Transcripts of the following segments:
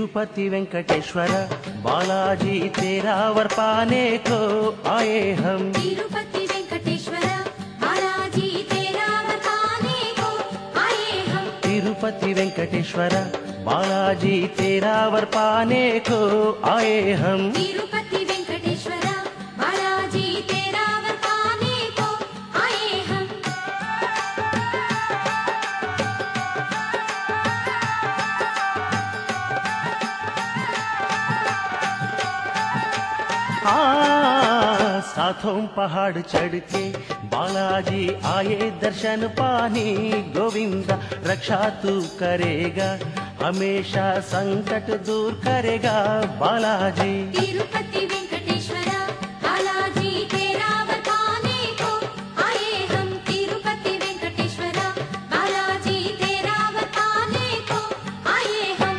तिरुपति वेंकटेश्वर बालाजी तेरा वर पाने को आए हम। तिरुपति वेंकटेश्वर बालाजी तेरा वर पाने को आए हम। तिरुपति वेंकटेश्वर बालाजी तेरा वर पाने को आए हम। तिरुपति वेंकटेश्वर बालाजी तेरा वर पाने को आए हम। हाँ, साथों पहाड़ चढ़ के बालाजी आए दर्शन पाने। गोविंदा रक्षा तू करेगा, हमेशा संकट दूर करेगा बालाजी। तिरुपति वेंकटेश्वर बालाजी तेरा वर पाने को आए हम। तिरुपति वेंकटेश्वर बालाजी तेरा वर पाने को आए हम।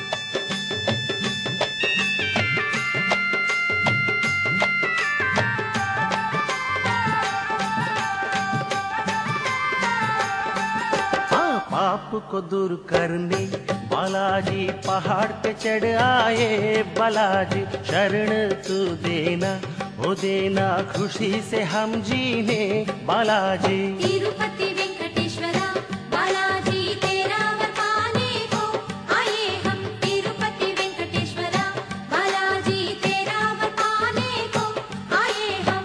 हाँ, पाप को दूर करने बालाजी पहाड़ पे चढ़ आए। बालाजी शरण तू देना, हो देना खुशी से हम जीने बालाजी। तिरुपति वेंकटेश्वर बालाजी तेरा वर पाने को आए हम। तिरुपति वेंकटेश्वर बालाजी तेरा वर पाने को आए हम।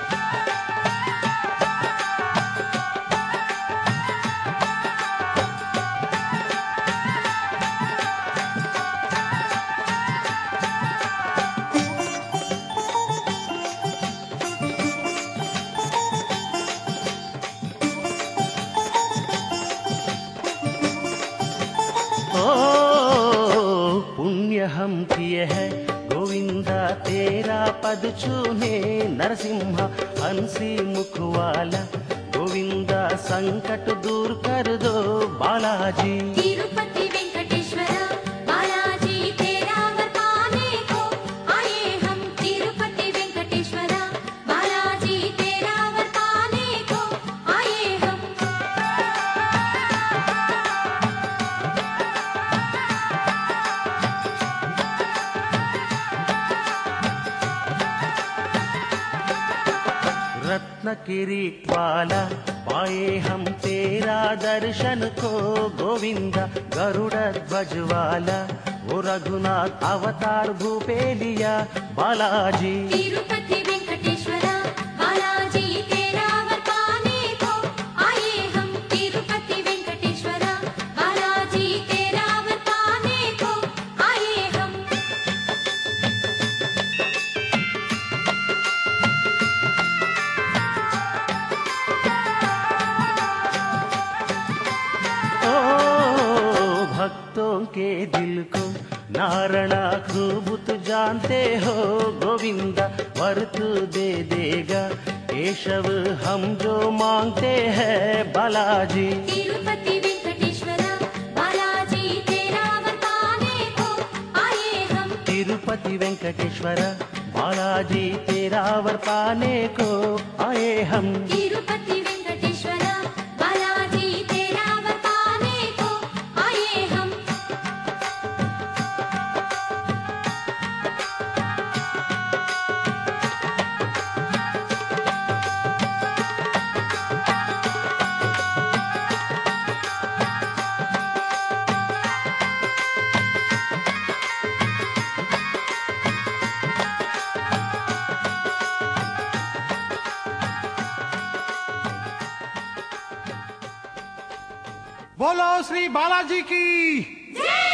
ओ पुण्य हम किए हैं गोविंदा तेरा पद छूने। नरसिंह हंसी मुख वाला गोविंदा संकट दूर कर दो बालाजी। तिरुपति वेंकटेश्वर बालाजी तेरा वर पाने को आए हम। तिरुपति वेंकटेश्वर बालाजी तेरा वर पाने को आए हम। रत्न किरीट वाला पाए हम तेरा दर्शन को गोविंदा। गरुड़ ध्वज वाला वो रघुनाथ अवतार भूपे लिया बालाजी। तिरुपति वेंकटेश्वर बालाजी तेरा वर पाने को आए हम। तिरुपति वेंकटेश्वर बालाजी तेरा वर पाने को आए हम। ओ भक्तों के दिल को नारणा खूब तू जानते हो गोविंदा। वर तू दे देगा केशव हम जो मांगते हैं बालाजी। तिरुपति वेंकटेश्वर बालाजी तेरा वर पाने को आए हम। तिरुपति वेंकटेश्वर बालाजी तेरा वर पाने को आए हम। तिरुपति वेंकटेश्वर बालाजी तेरा वर पाने को आए हम। बोलो श्री बालाजी की।